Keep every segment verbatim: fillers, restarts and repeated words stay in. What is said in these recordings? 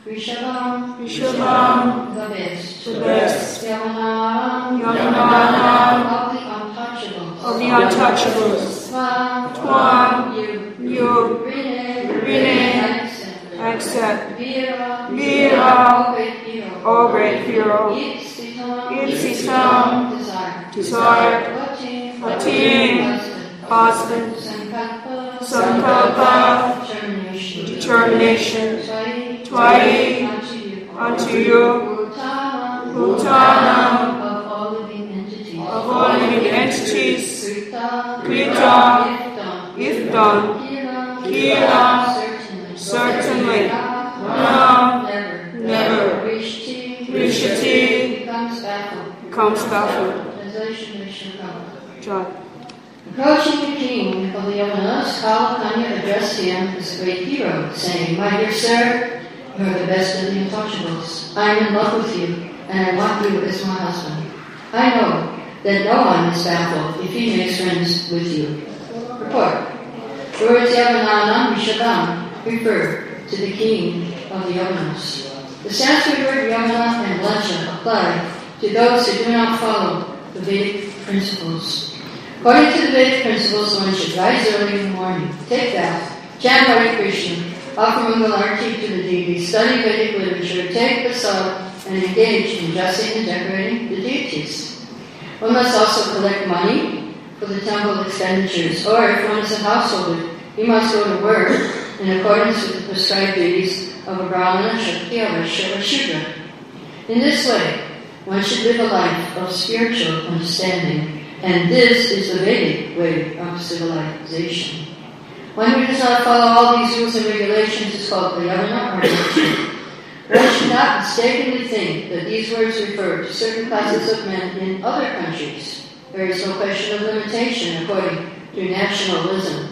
Rishabham, Rishabham, the best, the best, Yamanam, Yamanam, of the untouchables, of the untouchables, Twan, Twan, you, you, Rene, Rene, accept, accept, Vira, Vira, all great hero, all great hero, Itsitam, Itsitam, desire, desire, Vatim, Vatim, husband, Sankalpa, Sankalpa, determination, determination, Twai, Twai, unto you, unto you, Bhutana, Bhutana, of all living entities, of all living entities, Krita, Krita, if done, if done, Kira, Kira, certainly, certainly, no, no, never, never, Rishti, Rishti, becomes baffled, becomes baffled. Translation by Srila. John. Approaching the king of the Yavanas, Kalakanya addressed him as a great hero, saying, My dear sir, you are the best of the untouchables. I am in love with you, and I want you as my husband. I know that no one is baffled if he makes friends with you. Report. Words Yavananam Rishabham refer to the king of the Yavanas. The Sanskrit word Yavana and Lacha apply to those who do not follow the Vedic principles. According to the Vedic principles, one should rise early in the morning, take bath, chant Hare Krishna, offer Mangalarti to the deities, study Vedic literature, take prasad, and engage in dressing and decorating the deities. One must also collect money for the temple expenditures, or if one is a householder, he must go to work in accordance with the prescribed duties of a Brahmana, Kshatriya, Vaishya, or Shudra. In this way, one should live a life of spiritual understanding, and this is the Vedic way of civilization. One who does not follow all these rules and regulations is called a Yavana or Lacha. One should not mistakenly think that these words refer to certain classes of men in other countries. There is no question of limitation according to nationalism.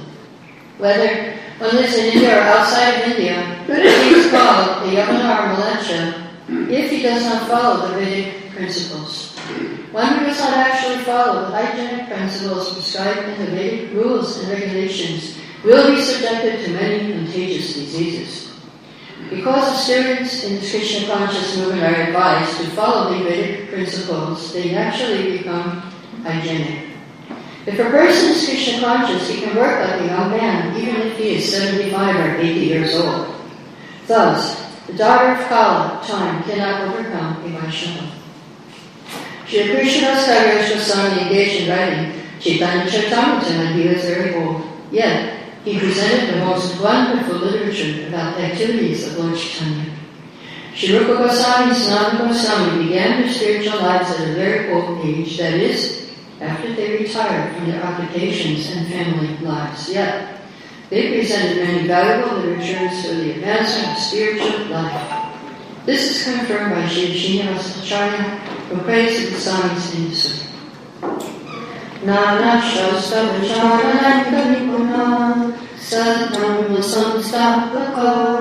Whether one lives in India or outside of India, he is called a Yavana or Malacha if he does not follow the Vedic principles. One who does not actually follow the hygienic principles prescribed in the Vedic rules and regulations will be subjected to many contagious diseases. Because the students in the Krishna conscious movement are advised to follow the Vedic principles, they naturally become hygienic. If a person is Krishna conscious, he can work like a young man, even if he is seventy-five or eighty years old. Thus, the daughter of Kala, time, cannot overcome a Vaishnava. Shri Krishnadas Kaviraj Goswami engaged in writing Chaitanya Charitamrita when he was very old. Yet, he presented the most wonderful literature about the activities of Lord Chaitanya. Shri Rupa Goswami and Sanatana Goswami began their spiritual lives at a very old age, that is, after they retired from their occupations and family lives. Yet, they presented many valuable literatures for the advancement of spiritual life. This is confirmed by Shri Srinivasa Acharya, who prays the Goswamis in this way. Nana Shastra Vicharanaka Nipuna Satnam Samstapako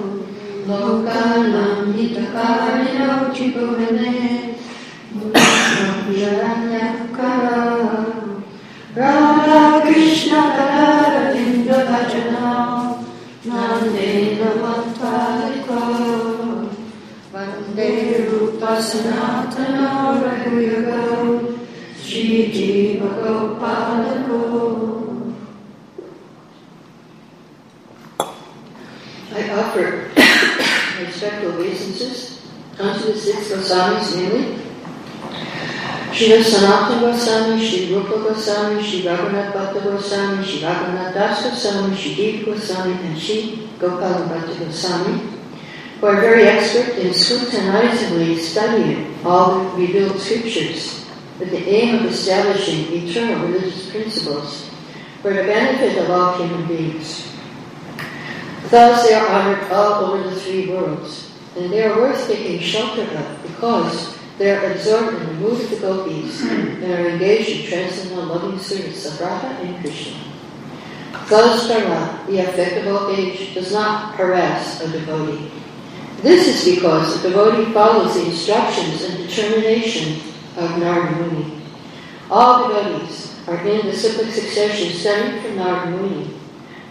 Lokanam Hitakarino Chikuvane Mudhyaranyakara Radha Krishna Radha Indra Bhajana Nandena Vattariko Vande Rupa Sanatana Raghuyagam Shri Jiva Gopalako. I offer respectful obeisances unto the six Goswamis, namely Shri Sanatana Goswami, Shri Rupa Goswami, Shri Raghunath Bhatta Goswami, Shri Raghunath Das Goswami, Shri Jiva Goswami, and Shri Gopala Bhatta Goswami, who are very expert in scrutinizingly studying all the revealed scriptures with the aim of establishing eternal religious principles for the benefit of all human beings. Thus they are honored all over the three worlds, and they are worth taking shelter of because they are absorbed in the mood of the gopis and are engaged in transcendental loving service of Radha and Krishna. Thus Radha, the effect of old age, does not harass a devotee. This is because the devotee follows the instructions and determination of Narada Muni. All devotees are in the cyclic succession stemming from Narada Muni,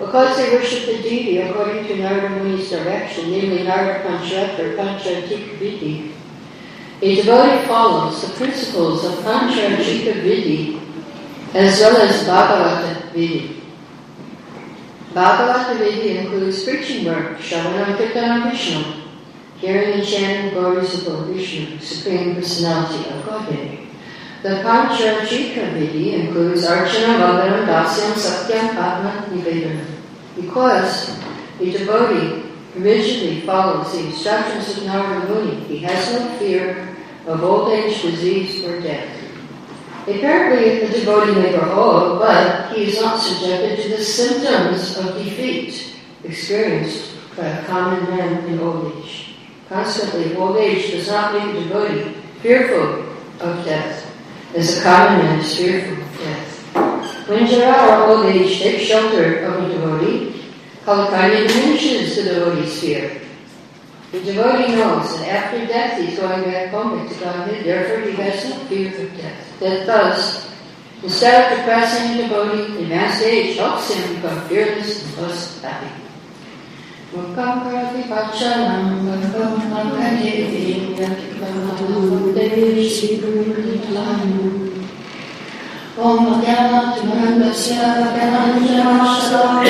Because they worship the deity according to Narada Muni's direction, namely Narada Panchayat or Panchayattika Vidhi, a devotee follows the principles of Panchayattika Vidhi as well as Bhagavata Vidhi. Bhagavata Vidhi includes preaching work, Shravanam Kirtanam Vishnu, hearing and chanting glories of Vishnu, Supreme Personality of Godhead. The Panchayattika Vidhi includes Archana, Bhagavan, Dasyam, Satyam, Atma, Nivedana. Because the devotee rigidly follows the instructions of Narada Muni, he has no fear of old age, disease, or death. Apparently, the devotee may grow old, but he is not subjected to the symptoms of defeat experienced by a common man in old age. Consequently, old age does not make the devotee fearful of death, as a common man is fearful of death. When Jara or old age takes shelter of a devotee, Kalakanya diminishes the devotee's fear. The devotee knows that after death he's going back home to Godhead, therefore he has no fear of death. That thus, instead of depressing the devotee, advanced age helps him become fearless and thus happy. Mukam karati pachalam, mukam karati yatikam, devi shikrumitlam. Om Gyanat Mandasya Gyananjana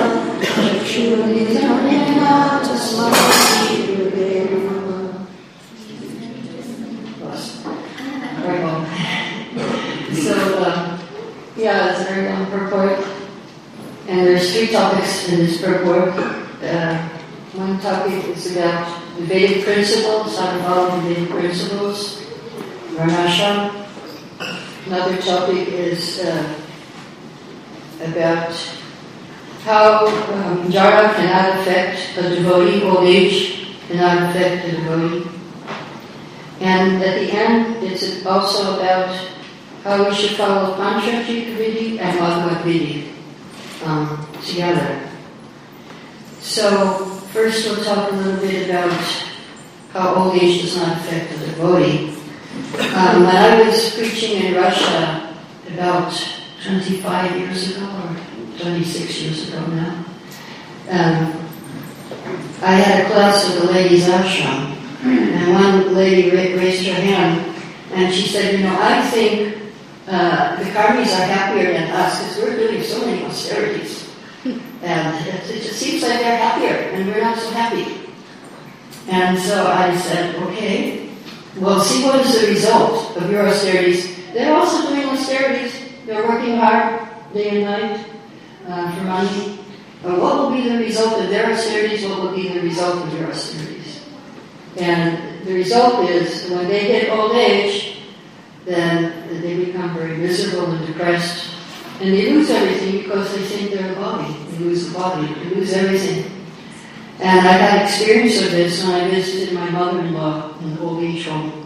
Chakshurnitamena Tasmati Gurudeva. Very well. So, uh, yeah, it's a very long purport. And there's three topics in this purport. Uh, one topic is about the Vedic principles, how to follow the Vedic principles, Varnashram. Another topic is uh, about how um, Jara cannot affect a devotee, old age cannot affect a devotee. And at the end, it's also about how we should follow Panchayattika Vidhi and Bhagavad Vidhi um, together. So, first we'll talk a little bit about how old age does not affect the devotee. Um, when I was preaching in Russia about twenty-five years ago, or twenty-six years ago now, um, I had a class with the ladies' ashram, and one lady ra- raised her hand, and she said, you know, I think uh, the karmis are happier than us because we're doing so many austerities. And it, it just seems like they're happier, and we're not so happy. And so I said, okay, well, see what is the result of your austerities. They're also doing austerities. They're working hard day and night uh, for money. But what will be the result of their austerities? What will be the result of your austerities? And the result is, when they hit old age, then they become very miserable and depressed. And they lose everything because they think they're the body. They lose the body. They lose everything. And I had experience of this when I visited my mother-in-law in the old age home.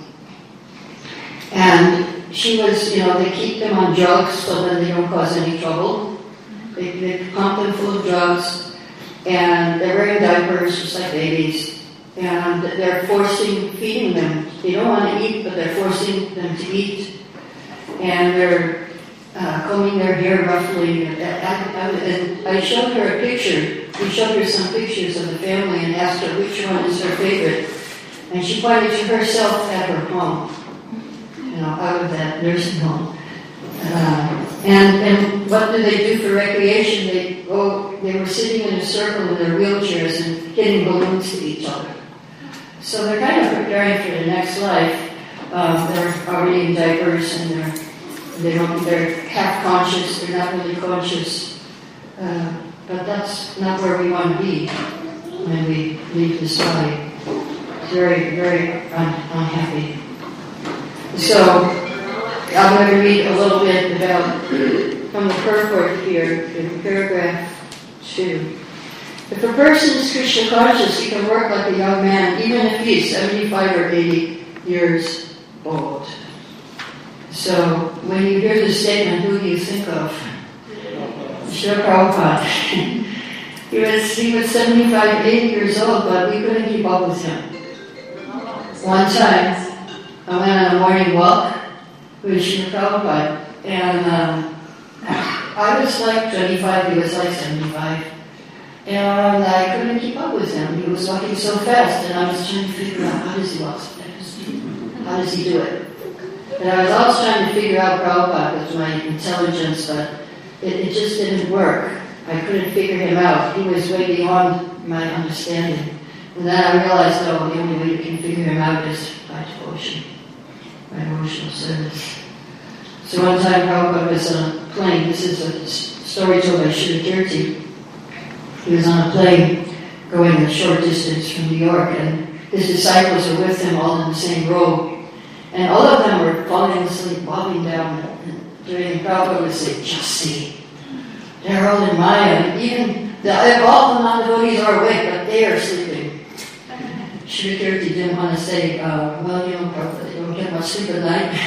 And she was, you know, they keep them on drugs so that they don't cause any trouble. They, they pump them full of drugs, and they're wearing diapers just like babies. And they're forcing, feeding them. They don't want to eat, but they're forcing them to eat. And they're uh, combing their hair roughly. And I showed her a picture. We showed her some pictures of the family and asked her which one is her favorite. And she pointed to herself at her home, you know, out of that nursing home. Uh, and and what did they do for recreation? They go. They were sitting in a circle in their wheelchairs and hitting balloons to each other. So they're kind of preparing for the next life. Um, they're already in diapers and they're they don't they're half conscious. They're not really conscious. Uh, But that's not where we want to be when we leave this body. It's very, very un- unhappy. So, I'm going to read a little bit about, from the purport here, in paragraph two. If a person is Krishna conscious, he can work like a young man, even if he's seventy-five or eighty years old. So, when you hear this statement, who do you think of? Srila Prabhupada. he was he was seventy-five, eighty years old, but we couldn't keep up with him. One time, I went on a morning walk with Srila Prabhupada, and um, I was like twenty-five, he was like seventy-five. And I couldn't keep up with him. He was walking so fast, and I was trying to figure out how does he walk so fast? How does he do it? And I was always trying to figure out Prabhupada with my intelligence, but it, it just didn't work. I couldn't figure him out. He was way beyond my understanding. And then I realized, no, the only way you can figure him out is by devotion, by devotional service. So one time Prabhupada was on a plane. This is a story told by Srila Kirti. He was on a plane going a short distance from New York, and his disciples were with him all in the same row. And all of them were falling asleep, bobbing down. And during Prabhupada would say, just see. They're all in Maya. Even the, all the non-devotees are awake, but they are sleeping. Sri Kirti didn't want to say, uh, well, you know, Prabhupada, you don't get much sleep at night.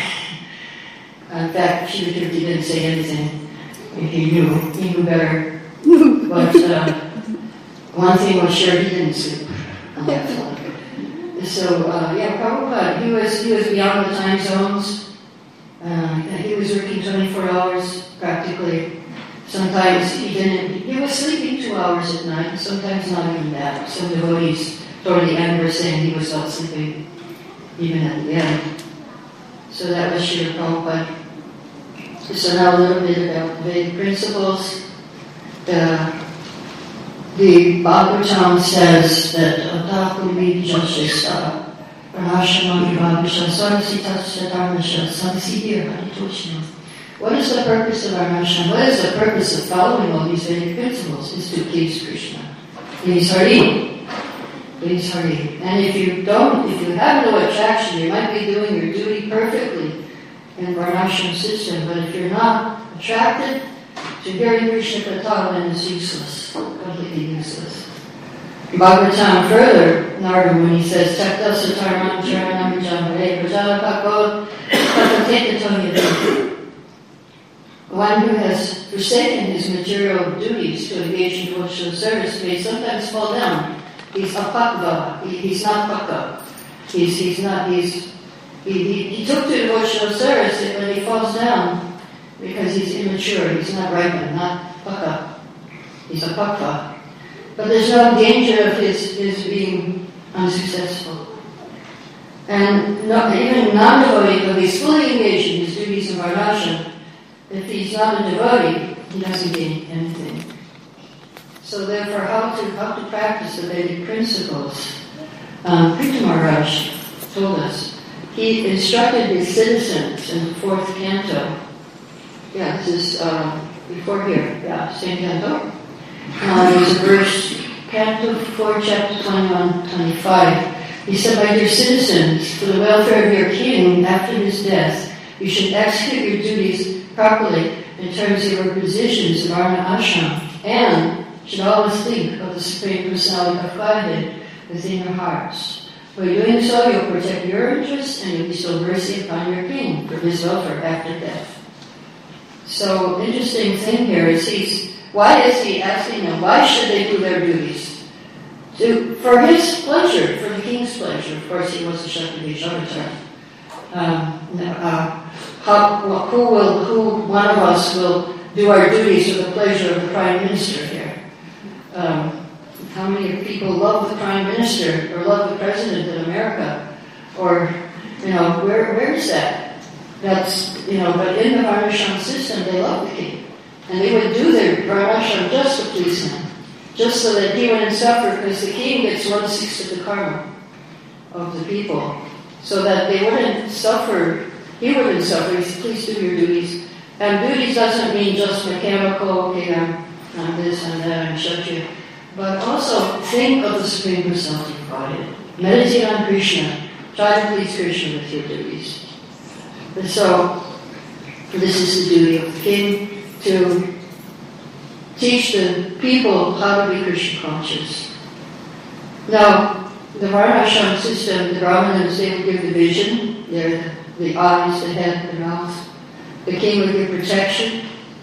In fact, Sri Kirti didn't say anything. He knew. He knew better. But uh, one thing was sure, he didn't sleep on that flight. So, uh, yeah, Prabhupada, he was, he was beyond the time zones. Uh, he was working twenty-four hours practically. Sometimes he didn't, he was sleeping two hours at night, sometimes not even that. Some devotees toward the end were saying he was not sleeping even at the end. So that was Srila Prabhupada. So now a little bit about the Vedic principles. The The Bhagavatam says that Atakumid Jashista Pranashamani Bhavisha Sarasitasya Dharmasha Samsidir Haditoshna. What is the purpose of our Nasham? What is the purpose of following all these Vedic principles? Is to please Krishna. Please Hari. Please Hari. And if you don't, if you have no attraction, you might be doing your duty perfectly in Varnashram system, but if you're not attracted to hearing Krishna Katha, then it's useless, completely useless. Bhagavatam further, Narada Muni says, Takta Sataram Charanam Jamare Prajalapakod Papatetatonya. One who has forsaken his material duties to engage in devotional service may sometimes fall down. He's apakva, he, he's not pakka. He's, he's not, he's, he, he, he took to devotional service, and when he falls down, because he's immature, he's not ripened, not pakka. He's a pakva. But there's no danger of his, his being unsuccessful. And not, even non-devotee, though he's fully engaged in his duties in Varnashram, if he's not a devotee, he doesn't gain anything. So therefore, how to how to practice the Vedic principles? Um, Pritha Maharaj told us. He instructed his citizens in the fourth canto. Yeah, this is uh, before here. Yeah, same canto. Uh, there's a verse, Canto four, chapter twenty-one, twenty-five. He said, "My dear citizens, for the welfare of your king after his death, you should execute your duties properly in terms of your positions in Varna Ashram, and should always think of the Supreme Personality of Godhead within your hearts. By doing so, you'll protect your interests and you'll bestow mercy upon your king for his welfare after death." So, interesting thing here is he's, why is he asking them, why should they do their duties? To, for his pleasure, for the king's pleasure. Of course, he was a Shakti Avatar. Um, uh, how, well, who will, who one of us will do our duties for the pleasure of the Prime Minister here? Um, how many people love the Prime Minister or love the President in America? Or, you know, where where is that? That's, you know, but in the Varnashram system, they love the king. And they would do their Varnashram just to please him. Just so that he wouldn't suffer, because the king gets one-sixth of the karma of the people. So that they wouldn't suffer, he wouldn't suffer. He said, please do your duties. And duties doesn't mean just mechanical, okay, I'm, I'm this, I'm that, I'm Kshatriya. But also think of the Supreme Personality of Godhead. Meditate on Krishna. Try to please Krishna with your duties. And so, this is the duty of the king, to teach the people how to be Krishna conscious. Now, the Varnashram system, the Brahmanas, they would give the vision, they're the eyes, the head, the mouth. The king would give protection,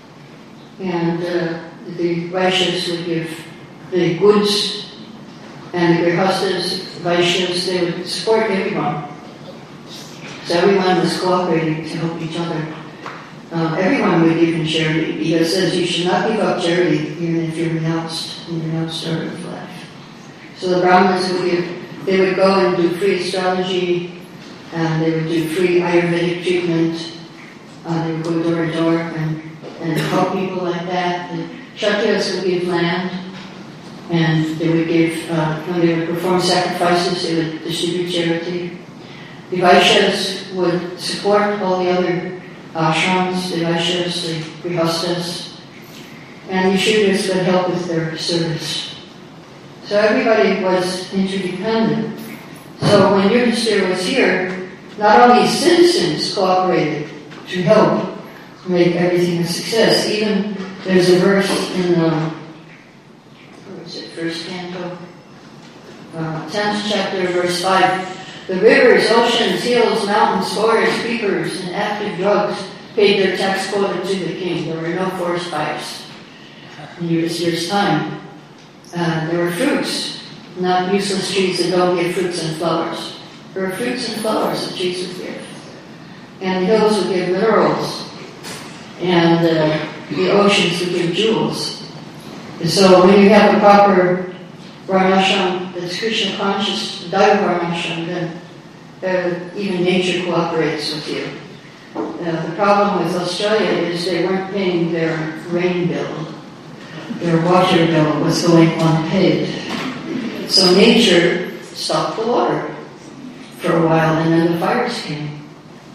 and uh, the Vaishyas would give the goods, and the Grihastas, Vaishyas, they would support everyone. So everyone was cooperating to help each other. uh, everyone would give in charity, because it says you should not give up charity even if you're renounced in your renounced order of life. So the Brahmins would give, they would go and do free astrology, and they would do free Ayurvedic treatment. Uh, they would go door to door and, and help people like that. The Kshatriyas would give land, and they would give, uh, when they would perform sacrifices, they would distribute charity. The Vaishyas would support all the other ashrams, the Vaishyas, the Grihastas, and the Shudras would help with their service. So everybody was interdependent. So when Yudhishthira was here, not only citizens cooperated to help make everything a success. Even there's a verse in um, where is it? First canto, uh, tenth chapter, verse five. The rivers, oceans, hills, mountains, forests, creepers, and active drugs paid their tax quota to the king. There were no forest fires in Yudhishthira's time. Uh, there were fruits, not useless trees that don't give fruits and flowers. There were fruits and flowers that trees would give. And the hills would give minerals, and uh, the oceans would give jewels. And so when you have a proper varnashram that's Krishna conscious, Daiva varnashram, then uh, even nature cooperates with you. Uh, the problem with Australia is they weren't paying their rain bill. Their water bill was going unpaid. So nature stopped the water for a while, and then the fires came.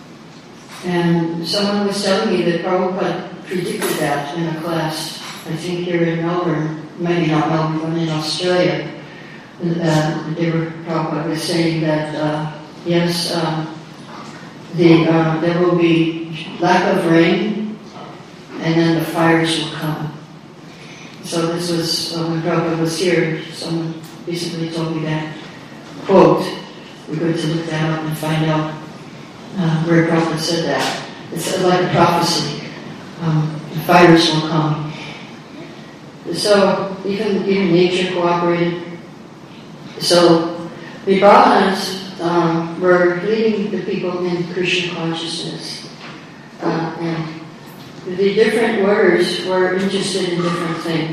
And someone was telling me that Prabhupada predicted that in a class, I think here in Melbourne, maybe not Melbourne, but in Australia. Uh, they were, Prabhupada was saying that, uh, yes, um, the, uh, there will be lack of rain, and then the fires will come. So this was, uh, when Prabhupada was here, someone recently told me that quote. We're going to look that up and find out uh, where Prabhupada said that. It's like a prophecy. Um, the fires will come. So even, even nature cooperated. So the Brahmanas um, were leading the people in Krishna consciousness. Uh, and the different orders were interested in different things.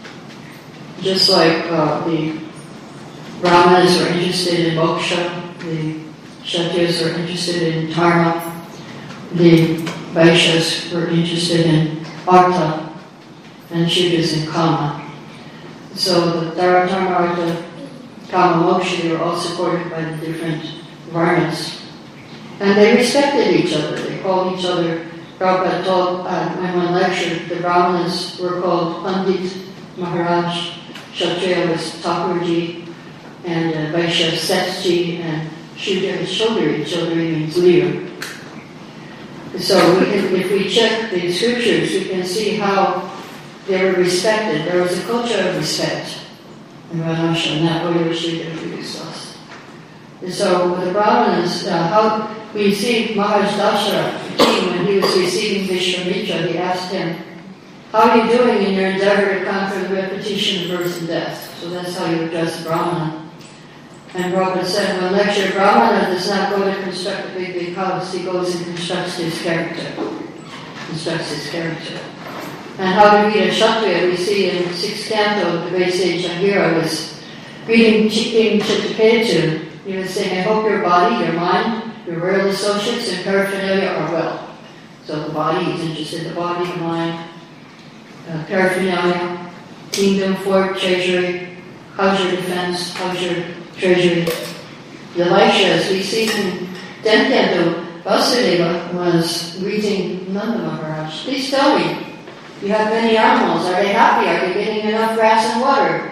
Just like uh, the Brahmanas were interested in moksha, the Kshatriyas were interested in dharma, the Vaishyas were interested in artha, and Shudras in kama. So the dharma, dharma, artha, kama, moksha, they were all supported by the different varnas. And they respected each other. They called each other, Prabhupada told uh, in one lecture, the Brahmanas were called Pandit Maharaj, Kshatriya was Thakurji, and uh, Vaishya Sethji, and Shudra is Chaudhary. Chaudhary means leader. So we can, if we check the scriptures, we can see how they were respected. There was a culture of respect in Varnashram, not only Shudra produced us. And so with the Brahmanas, uh, how we see Maharaj Dasharatha, the king, when he was receiving Vishwamitra, he asked him, how are you doing in your endeavor to conquer the repetition of birth and death? So that's how you address Brahmana. And Prabhupada said, when lecture, Brahmana does not go to construct a big, big house, he goes and constructs his character. Constructs his character. And how to read a Kshatriya, we see in sixth canto, the great sage Angira was reading King Chittaketu. He was saying, I hope your body, your mind, your royal associates, and paraphernalia are well. So the body, he's interested in the body, the mind, uh, paraphernalia, kingdom, fort, treasury, how's your defense, how's your treasury. The Vaishyas, we see in tenth canto, Vasudeva was greeting Nanda Maharaj. Please tell me, you have many animals. Are they happy? Are they getting enough grass and water?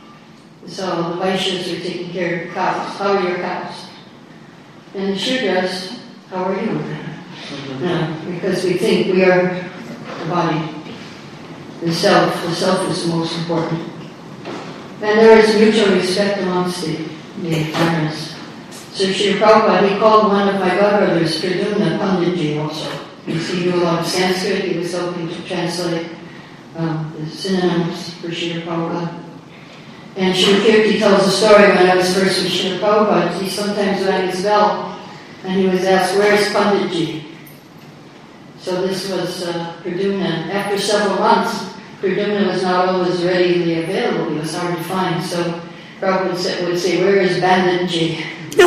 So the Vaishyas are taking care of the cows. How are your cows? And the Shudras, how are you? No, because we think we are the body. The self, the self is the most important. And there is mutual respect amongst the, the farmers. So Srila Prabhupada, he called one of my godbrothers, Pradyumna Panditji also. Because he knew a lot of Sanskrit, he was hoping to translate um, the synonyms for Srila Prabhupada. And Srila Kirti tells a story when I was first with Srila Prabhupada. He sometimes rang his bell, and he was asked, where is Panditji? So this was uh, Pradyumna. After several months, Pradyumna was not always readily available. He was hard to find. So Prabhupada would say, would say "Where is Bandhanji?"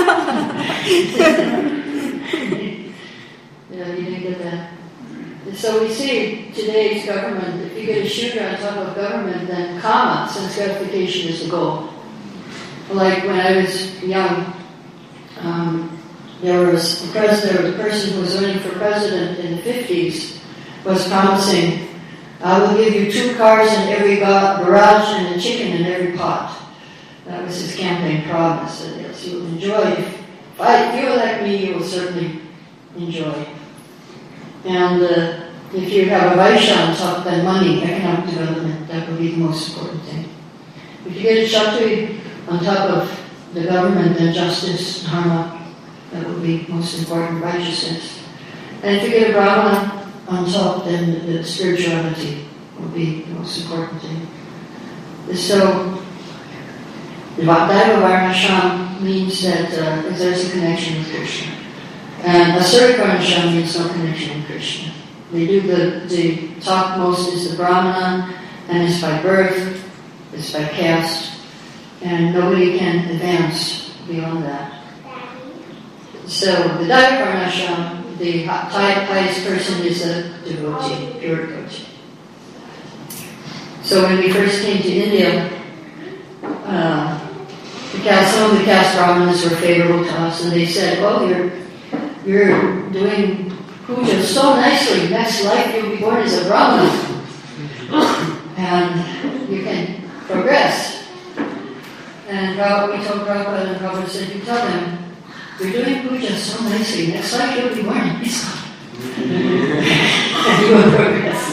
Yeah, you didn't get that. So we see today's government, if you get a shooter on top of government, then kama, sense gratification, is the goal. Like when I was young, um, there was the president, or the person who was running for president in the fifties was promising, I will give you two cars in every garage and a chicken in every pot. That was his campaign promise. And yes, you will enjoy. If, if you elect me, you will certainly enjoy. And uh, if you have a Vaishya on top, then money, economic development, that would be the most important thing. If you get a Kshatriya on top of the government, then justice, dharma, that would be most important, righteousness. And if you get a Brahmana on top, then the spirituality would be the most important thing. So, Daiva Varnashram means that uh, there's a connection with Krishna. And Asura Varnashram means no connection with Krishna. They do the, the topmost is the Brahmana, and it's by birth, it's by caste, and nobody can advance beyond that. So the Daiva Varnashram, the highest person is a devotee, pure devotee. So when we first came to India, uh, the caste, some of the caste Brahmanas were favorable to us, and they said, "Oh, you're you're doing puja so nicely. Next life you'll be born as a Brahmana, and you can progress." And Prabhupada, we told Prabhupada, and Prabhupada said, "You tell them you're doing puja so nicely. Next life you'll be born in ISKCON, and you will progress."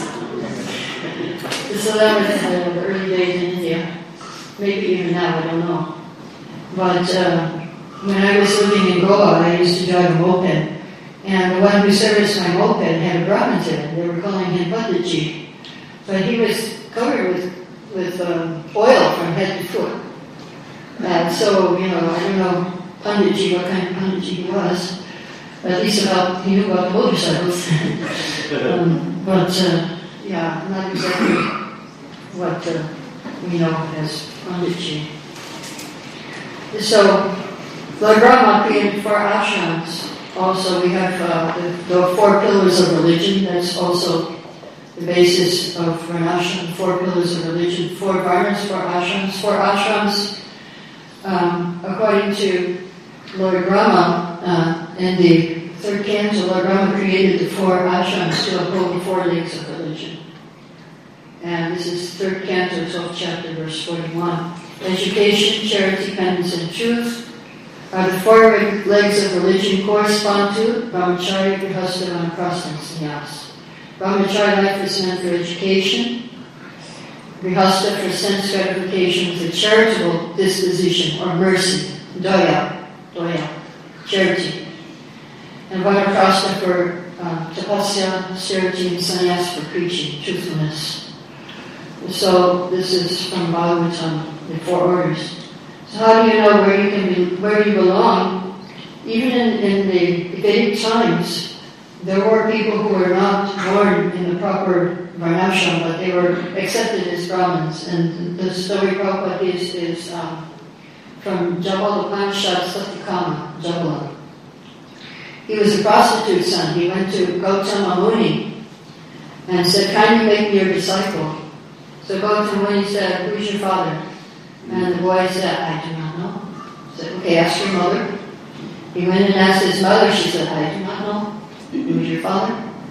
So that was uh, the early days in India. Maybe even now, I don't know. But uh, when I was living in Goa, I used to drive a moped. And the one who serviced my moped had a Brahmin in. They were calling him Panditji. But he was covered with, with um, oil from head to foot. And so, you know, I don't know Panditji, what kind of Panditji he was. At least about, he knew about motorcycles. um, but, uh, yeah, not exactly what uh, we know as Panditji. So, Lord Brahma created four ashrams. Also, we have uh, the, the four pillars of religion. That's also the basis of Varnashram, four pillars of religion. Four varnas, four ashrams. Four ashrams, um, according to Lord Brahma, uh, in the third canto, Lord Brahma created the four ashrams to uphold the four legs of religion. And this is third canto, twelfth chapter, verse forty-one. Education, charity, penance, and truth are the four legs of religion correspond to Brahmacharya, Grihastha, Vanaprastha, and Sannyas. Brahmacharya life is meant for education, Grihastha for sense gratification with a charitable disposition or mercy, daya, daya, charity. And Vanaprastha for uh, tapasya, austerity, and sannyas for preaching, truthfulness. So this is from Bhagavatam, the four orders. So how do you know where you can be, where you belong? Even in, in the Vedic times, there were people who were not born in the proper Varnashram, but they were accepted as Brahmins. And the story Prabhupada is, is um, from Jabal Upanishad Satyakama, Jabal. He was a prostitute's son. He went to Gautama Muni and said, "Kindly make me your disciple." So Gautama Muni said, "Who's your father?" And the boy said, "I do not know." He said, "Okay, ask your mother." He went and asked his mother. She said, "I do not know. Who's your father?"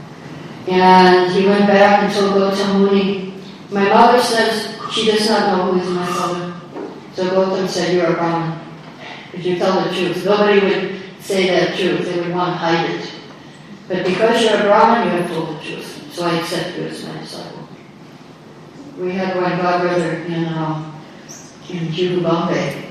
And he went back and told Gautama Muni, "My mother says she does not know who is my father." So Gautama said, "You're a Brahmin. If you tell the truth." Nobody would say that truth. They would want to hide it. But because you're a Brahmin, you have told the truth. So I accept you as my disciple. We had one godbrother in um, in Juhu, Bombay,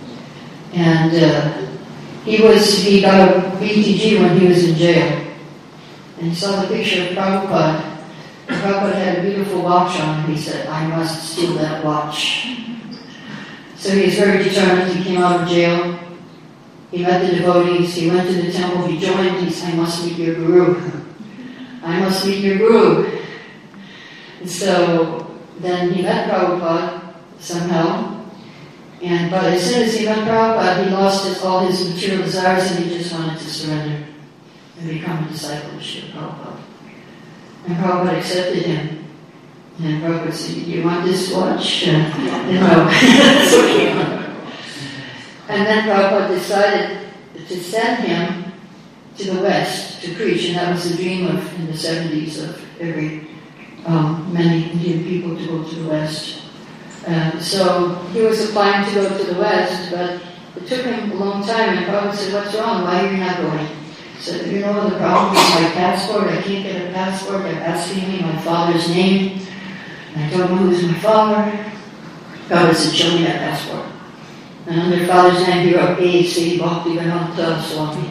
and uh, he was he got a B T G when he was in jail, and he saw the picture of Prabhupada. And Prabhupada had a beautiful watch on, and he said, "I must steal that watch." So he was very determined. He came out of jail. He met the devotees. He went to the temple. He joined. He said, "I must meet your guru." I must meet your guru. And so then he met Prabhupada somehow. And but as soon as he met Prabhupada, he lost his, all his material desires and he just wanted to surrender and become a disciple of Srila Prabhupada. And Prabhupada accepted him. And Prabhupada said, you want this watch? Uh, no, that's okay. And then Prabhupada decided to send him to the West to preach, and that was the dream of in the seventies of every um, many Indian people to go to the West. Uh, so he was applying to go to the West, but it took him a long time. And Prabhupada said, "What's wrong? Why are you not going?" He said, "You know the problem is my passport. I can't get a passport. They're asking me my father's name. I don't know who's my father." Prabhupada said, "Show me that passport." And under their father's name, he wrote A C Bhaktivedanta Swami.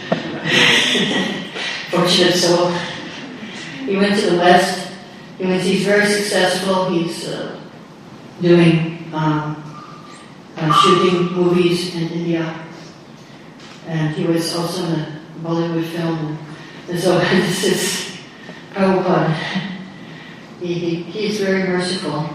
Fortunate soul. He went to the West. He went, he's very successful. He's uh, doing um, uh, shooting movies in India. And he was also in a Bollywood film. And so this is Prabhupada. He, he, he's very merciful.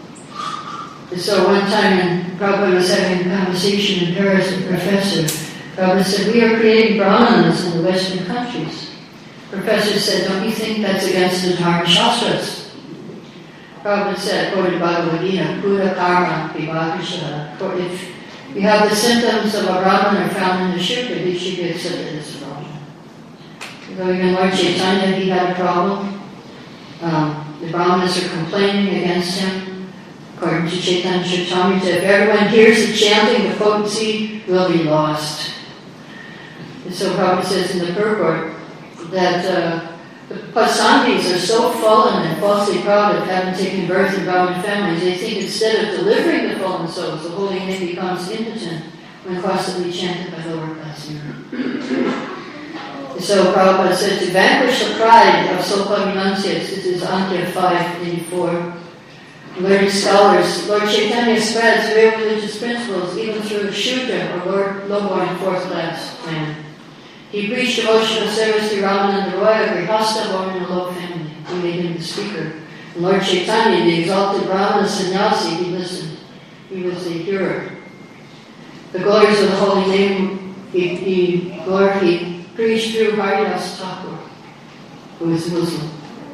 And so one time when Prabhupada was having a conversation in Paris with a professor, Prabhupada said, "We are creating brahmanas in the Western countries." The professor said, "Don't you think that's against the Dharma Shastras?" Prabhupada said, according to Bhagavad Gita, Buddha karma vibhakashara. If you have the symptoms of a brahmana found in the Shukra, he should be accepted as a brahmana. Though even Lord Chaitanya, he had a problem. Um, the brahmanas are complaining against him. According to Chaitanya Charitamrita, if everyone hears the chanting, the potency will be lost. And so Prabhupada says in the purport that uh, the Pasandis are so fallen and falsely proud of having taken birth in Brahmin families, they think instead of delivering the fallen souls, the holy name becomes impotent when constantly chanted by lower class men. So Prabhupada said, to vanquish the pride of so-called renunciates, this is Antya five eighty-four, learned scholars, Lord Chaitanya spreads real religious principles even through the Shudra, or Lord low-born fourth-class man. He preached devotional service to Ramananda Roy, a Grihastha born in a low family. He made him the speaker. And Lord Chaitanya, the exalted Brahmana sannyasi, he listened. He was the hearer. The glories of the holy name, he, he, Lord, he preached through Haridas Thakur, who is Muslim.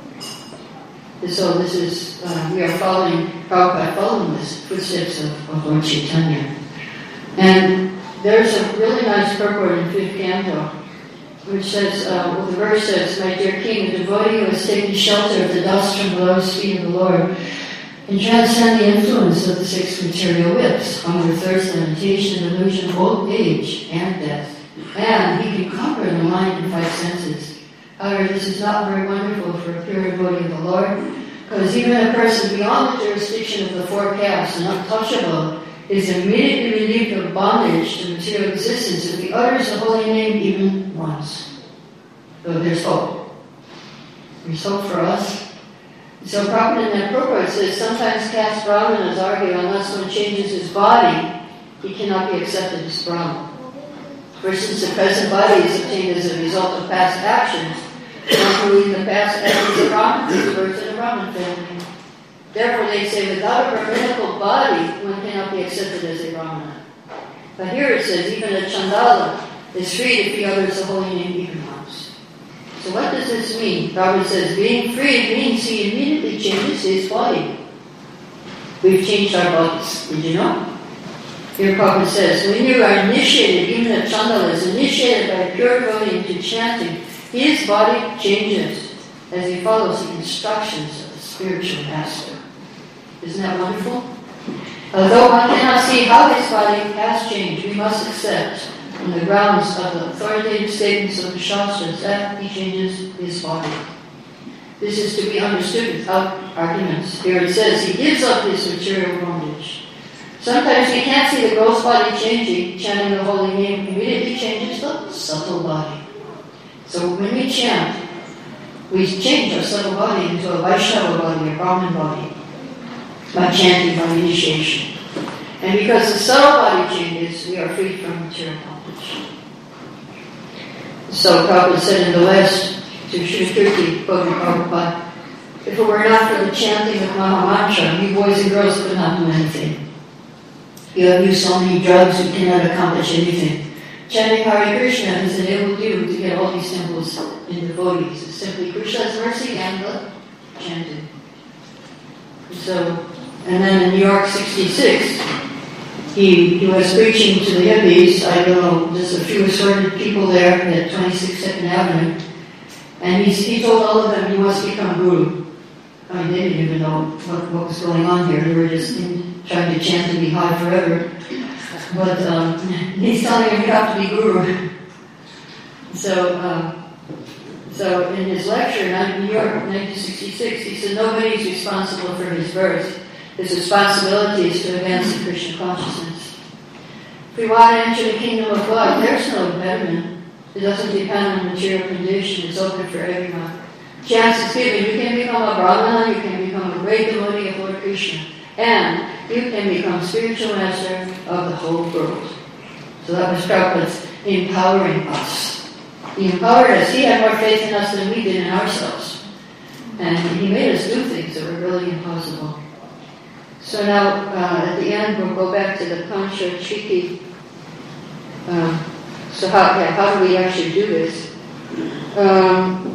And so this is, uh, we are following, Prabhupada following the footsteps of, of Lord Chaitanya. And there's a really nice purport in fifth canto, which says, uh, well, the verse says, "My dear king, a devotee who has taken shelter of the dust from below the feet of the Lord can transcend the influence of the six material whips, hunger, thirst, limitation, illusion, old age, and death. And he can conquer the mind and five senses. However, this is not very wonderful for a pure devotee of the Lord, because even a person beyond the jurisdiction of the four castes and untouchable is immediately relieved of bondage to material existence if he utters the holy name even once." So there's hope. There's hope for us. So Prabhupada in that purport says, sometimes caste brahmanas argue unless one changes his body, he cannot be accepted as Brahman. For since the present body is obtained as a result of past actions, one who in the past acted as a Brahman is birth in a Brahman family. Therefore they say, without a Brahminical body, one cannot be accepted as a Brahmana. But here it says, even a Chandala is freed if he utters the holy name even once. So what does this mean? Prabhupada says, being freed means he immediately changes his body. We've changed our bodies. Did you know? Here Prabhupada says, when you are initiated, even a Chandala is initiated by a pure devotee into chanting, his body changes as he follows the instructions of the spiritual master. Isn't that wonderful? Although one cannot see how his body has changed, we must accept on the grounds of the authoritative statements of the Shastras that he changes his body. This is to be understood without arguments. Here it says he gives up his material bondage. Sometimes we can't see the gross body changing, chanting the holy name immediately changes the subtle body. So when we chant, we change our subtle body into a Vaishnava body, a Brahman body, by chanting, by initiation. And because the subtle body changes, we are freed from material bondage. So Prabhupada said in the West, to Sri quoted Prabhupada, if it were not for the chanting of Maha Mantra, you boys and girls could not do anything. You have used so many drugs, you cannot accomplish anything. Chanting Hare Krishna has enabled you to get all these temples in devotees. It's simply Krishna's mercy and the chanting. So, and then in New York sixty-six, he, he was preaching to the hippies, I don't know, just a few assorted people there at twenty-six Second Avenue, and he, he told all of them, you must become guru. I mean, they didn't even know what, what was going on here. They were just in, trying to chant and be high forever. But um, he's telling them you have to be guru. So, um, so in his lecture in New York, nineteen sixty-six, he said nobody is responsible for his birth. His responsibility is to advance the Krishna consciousness. If we want to enter the kingdom of God, there's no impediment. It doesn't depend on material condition. It's open for everyone. Chance is given. You can become a Brahmana, you can become a great devotee of Lord Krishna, and you can become spiritual master of the whole world. So that was Prabhupada's empowering us. He empowered us. He had more faith in us than we did in ourselves. And he made us do things that were really impossible. So now, uh, at the end, we'll go back to the Pancha Chiki. Um, so how, yeah, how do we actually do this? Um,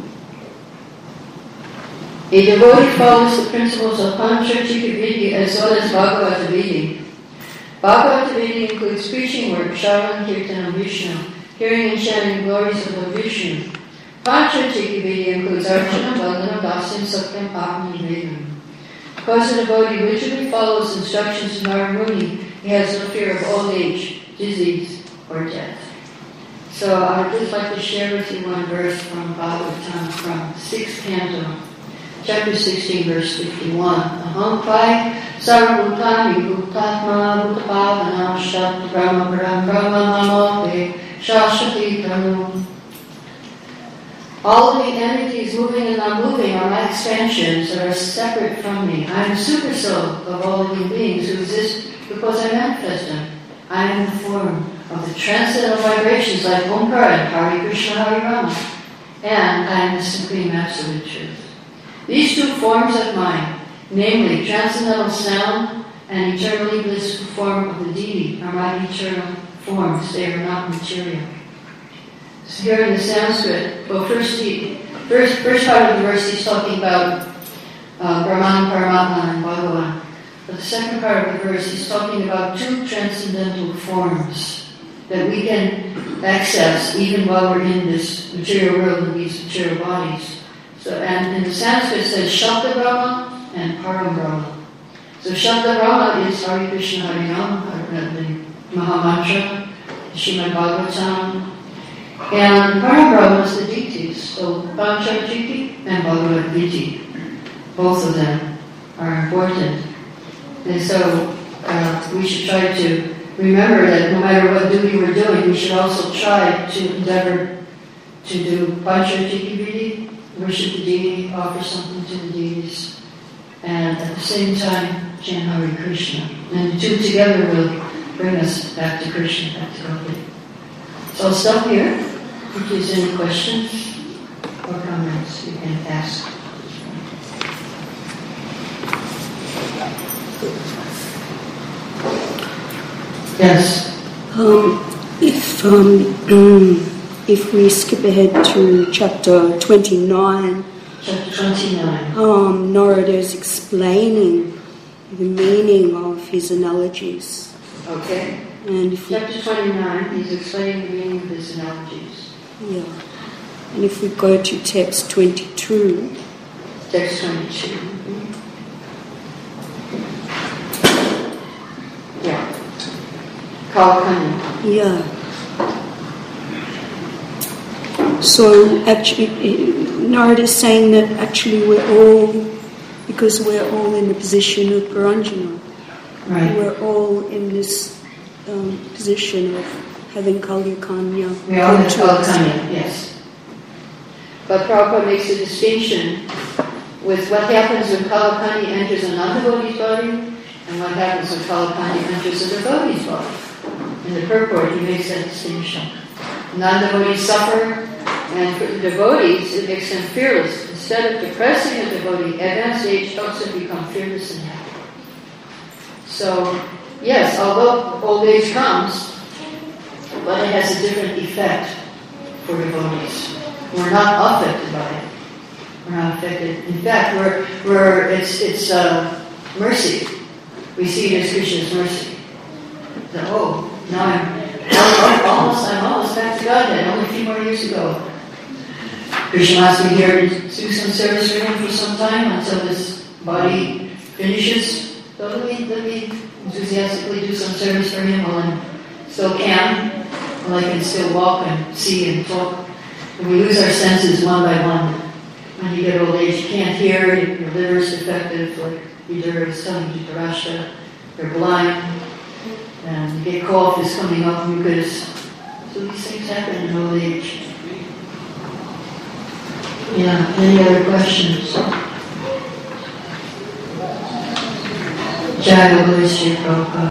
A devotee follows the principles of Pancha Chika Vidya as well as Bhagavata Vidya. Bhagavata Vidya includes preaching work, Shravan Kirtan of Vishnu, hearing and chanting glories of Lord Vishnu. Pancha Chika Vidya includes Archana, Vandana, Dasyam, Satyam, Apam, and Vedam. Because a devotee rigidly follows instructions from Narada Muni, he has no fear of old age, disease, or death. So I would just like to share with you one verse from Bhagavatam, from sixth canto. Chapter sixteen, verse fifty-one. Aham pai sarvabhutani bhutatma bhutapavana shat brahma brahma brahma namote shashati tanu. All the entities moving and not moving are my expansions that are separate from me. I am the super soul of all living beings who exist because I manifest them. I am the form of the transcendental vibrations like Omkara and Hare Krishna Hare Rama. And I am the supreme absolute truth. These two forms of mine, namely transcendental sound and eternally blissful form of the deity, are my eternal forms. They are not material. So here in the Sanskrit, well, first, he, first, first part of the verse he's talking about uh, Brahman, Paramatma, and Bhagavan. But the second part of the verse he's talking about two transcendental forms that we can access even while we're in this material world, in these material bodies. So, and in the Sanskrit it says Shabda Brahma and Param Brahma. So Shabda Brahma is Hare Krishna Hare Rama, the Maha Mantra, Srimad Bhagavatam, and Param Brahma is the deities. So Pancha Chiki and Bhagavad Gita, both of them are important. And so uh, we should try to remember that no matter what duty we're doing, we should also try to endeavor to do Pancha Chiki Vidya, worship the deity, offer something to the deities, and at the same time chant Hare Krishna. And the two together will bring us back to Krishna, back to God. So I'll stop here. If there's any questions or comments, you can ask. Yes. Um, if um, um, if we skip ahead to chapter twenty-nine, chapter twenty-nine, um, Narada is explaining the meaning of his analogies. Okay. And if we, chapter twenty-nine, he's explaining the meaning of his analogies. Yeah. And if we go to text twenty-two. Text twenty-two. Yeah. Kalakanya. Yeah. So actually, Narada is saying that actually we're all, because we're all in the position of Puranjana. Right. We're all in this um, position of having Kalyakanya. We all have Kalakanya, yes. But Prabhupada makes a distinction with what happens when Kalakanya enters a non-devotee's body and what happens when Kalakanya enters a devotee's body. In the purport, he makes that distinction. Non-devotees suffer And for the devotees, it makes them fearless. Instead of depressing a devotee, advanced age helps them become fearless and happy. So, yes, although old age comes, but it has a different effect for devotees. We're not affected by it. We're not affected. In fact, we're we're it's it's uh, mercy. We see it as Krishna's mercy. So, oh, now I'm, I'm almost I'm almost back to Godhead. Only a few more years to go. Krishna asked me here to do some service for him for some time until this body finishes. So let me let me enthusiastically do some service for him while I still can, while I can still walk and see and talk. And we lose our senses one by one. When you get old age, you can't hear, your liver's defective, like Vidura was telling Dhritarashtra, you're blind, and you get cough is coming up mucus. So these things happen in old age. Yeah, any other questions? Jai Guru Sri Prabhupada.